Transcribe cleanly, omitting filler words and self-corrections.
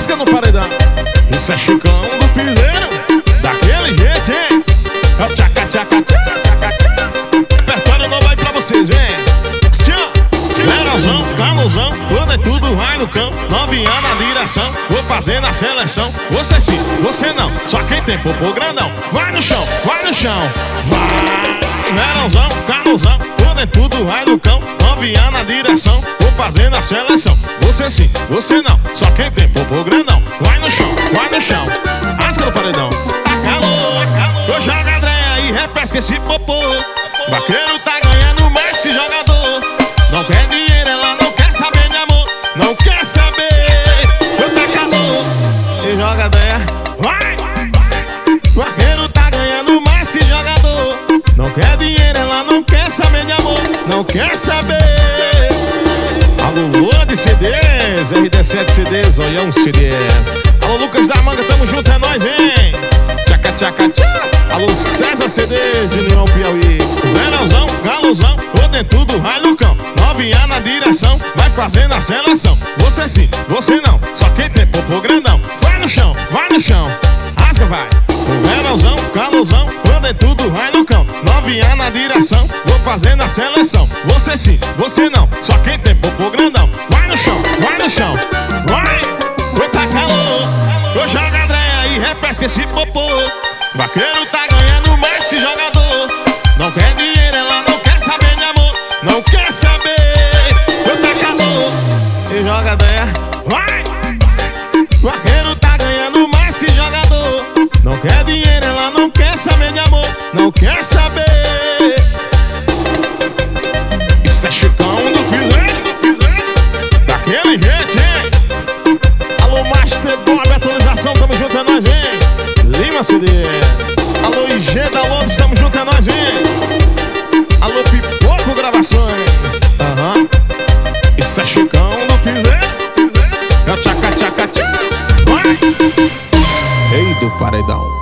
rasga no paredão. Isso é Chicão do Piseiro, daquele jeito, hein? É o tchaca, tchaca, tchaca. Repertório novo aí pra vocês, vem. Assim, ó. Geralzão, calosão, tudo é tudo, vai no cão. Novinha na direção, vou fazendo a seleção. Você sim, você não, só quem tem popô grandão. Vai no chão, vai no chão. Vai. Geralzão, calosão, tudo é tudo, vai no cão. Novinha na direção, vou fazendo a seleção. Você sim, você não, só quem tem popô grandão. Vai no chão, vai no chão. Rasga no paredão. Tá calor, eu jogo a Andréia e refresca esse popô. Vaqueiro tá ganhando mais que jogador. Não quer dinheiro, ela não quer saber de amor. Não quer saber, eu tá calor. E joga Andréia, vai. Vaqueiro tá ganhando mais que jogador. Não quer dinheiro, ela não quer saber de amor. Não quer saber. Alô, Lua de CDs, RD7 CDs, olhão CDs. Alô, Lucas da Manga, tamo junto, é nóis, hein? Tchaca, tchaca, tchaca. Alô, César CDs, de União Piauí. Verãozão, galozão, roda tudo, vai no cão. Novinha na direção, vai fazendo a seleção. Você sim, você não, só quem tem popô grandão. Vai no chão, rasga, vai. Verãozão, calosão, roda tudo, vai no cão. Novinha na direção, vou fazendo a seleção. Você sim, você não, só quem tem popô grandão. Vai no chão, vai. Tá calor, eu jogo a Andréia e refresca esse popô. Vaqueiro tá ganhando mais que jogador. Não quer dinheiro, ela não quer saber de amor. Não quer saber, eu tá calor. E joga a Andréia, vai. Vaqueiro tá ganhando mais que jogador. Não quer dinheiro, ela não quer saber de amor. Não quer saber. Isso é Chicão do Piseiro, daquele jeito, hein? Alô, Master Bob, atualização, tamo junto, é nóis, hein? Lima CD. Alô, IG da Londres, tamo junto, é nóis, hein? Alô, Pipoco Gravações. Isso é Chicão do Piseiro. É o tchaca, tchaca, tchaca. Vai. Ei do paredão.